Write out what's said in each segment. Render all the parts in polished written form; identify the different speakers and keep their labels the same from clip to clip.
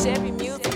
Speaker 1: Chevy music.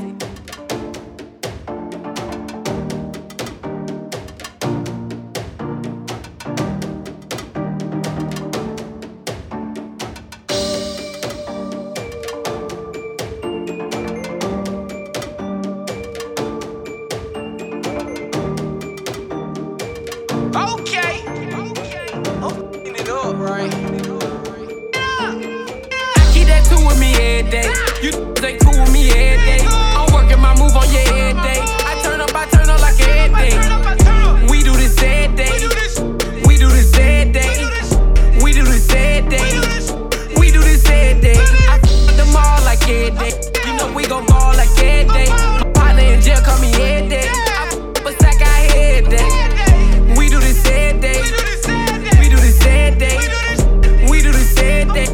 Speaker 2: You stay cool with me every day. I'm working my move on you every day. I turn up like every day. We do this every day. We do this every day. We do this every day. We do this every day. I f them all like every day. You know we gon' ball like every day. My partner in jail call me every day. I f a sack out every day. We do this every day. We do this every day. We do this every day.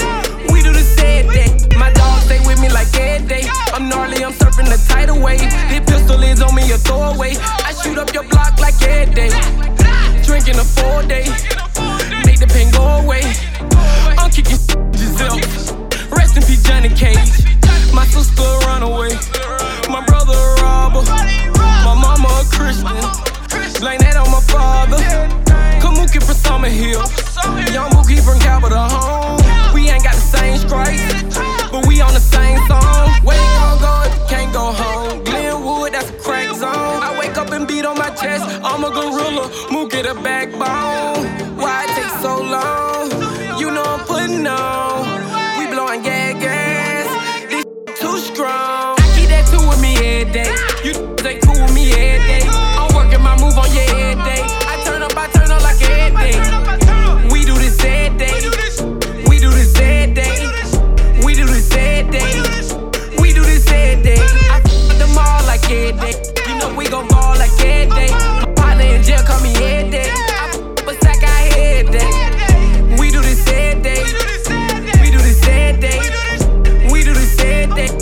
Speaker 2: We do this every day. My dog stay with me like every day. I'm gnarly, I'm surfing the tidal wave. This pistol is on me a throwaway. I shoot up your block like every day. Drinking a 4-day, make the pain go away. I'm kicking Giselle. Rest in peace, Johnny Cage. My sister a runaway. My brother a robber. My mama a Christian. Blame that on my father. Kamuki from Summer Hill. Young Mookie from Capitol Home. We ain't got the same stripes, but we on the same song. Where you gon' go if you can't go home? Glenwood, that's a crack zone. I wake up and beat on my chest. I'm a gorilla, Mook get a backbone. Why it take so long? You know I'm putting on. We blowing gas. This too strong. I keep that 2 with me every day. You stay cool with me every day. I'm working my move on you every day. I turn up like every day. We do this every day. We do this every day. We do this every day. We do this every day. I f them all like every day. You know we gon' ball like every day. My partner in jail call me every day. I f a sack out every day. We do this every day. We do this every day. We do this every day.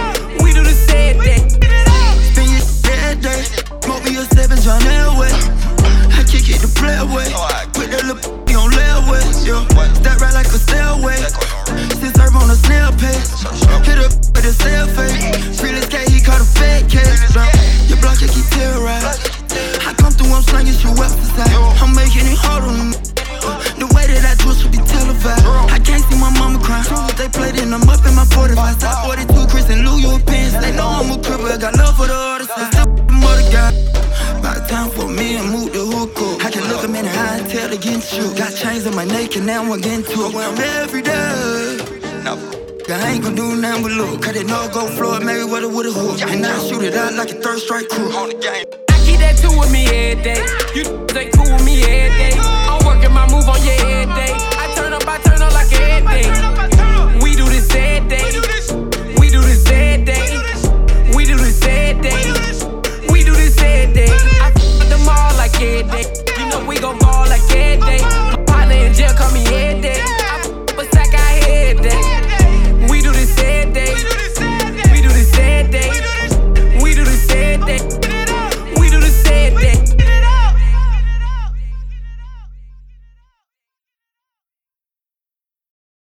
Speaker 2: We do this every day.
Speaker 3: Spin your every day. Smoke me a 7 John Elway. I kick it the play away. Put that little on layaway. Step right like a stairway. Since herb on a snail pace. Hit up with a cell face. Realest K, he caught a fake case. Your block, you keep terrorized. I come through, I'm slanging you up the side. I'm making it hard on them. The way that I twist will be televised. I can't see my mama crying. They played in them up in my 45. Stop 42, Chris and Lou, you a pins. They know I'm a cripple, I got love for the other side. Still the mother guy. About time for me and move the hook up. I can look them in the eye and tell they getting shook. Got chains on my neck and now I'm getting to it. Well, I'm every day. Now, I ain't gon' do nothing but look. Cut it no go floor, maybe with a hook. And I shoot it out like a third strike crew. On the game.
Speaker 2: I keep that 2 with me every day. You stay cool